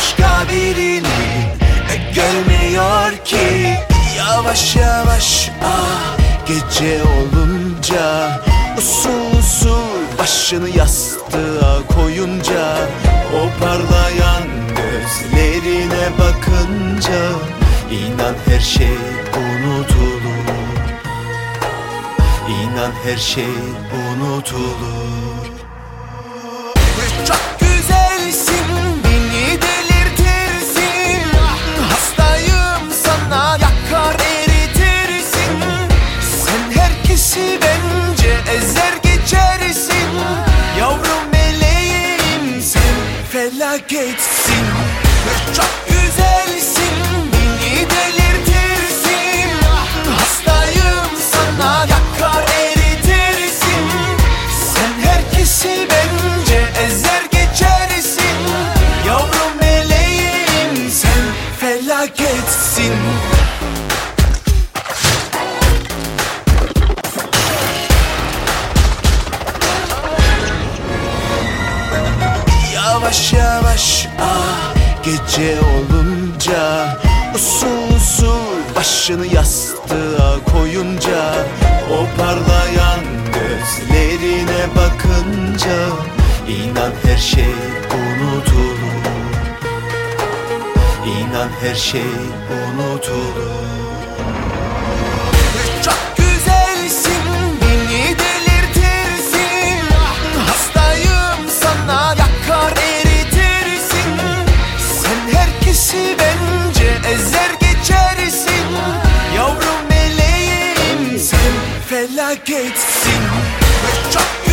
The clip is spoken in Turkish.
başka birini görmüyor ki. Yavaş yavaş gece olunca, usul usul başını yastığa koyunca, o parlayan gözlerine bakınca, inan her şey unutulur. İnan her şey unutulur. Çok güzelsin, beni delirtirsin. Hastayım sana, yakar eritirsin. Sen herkesi bence ezer geçersin. Yavrum meleğim, sen felaketsin. Çok güzelsin, beni delirtirsin. Hastayım sana, yakar eritirsin. Sen herkesi bence ezer geçersin. Yavrum meleğim, sen felaketsin. Yavaş yavaş gece olunca, usul usul başını yastığa koyunca, o parlayan gözlerine bakınca, inan her şey unutulur. İnan her şey unutulur. Çok güzelsin, beni delirtirsin. Hastayım sana, yakar eritirsin. Sen herkesi bence ezer geçersin. Yavrum meleğim, sen felaketsin. Çok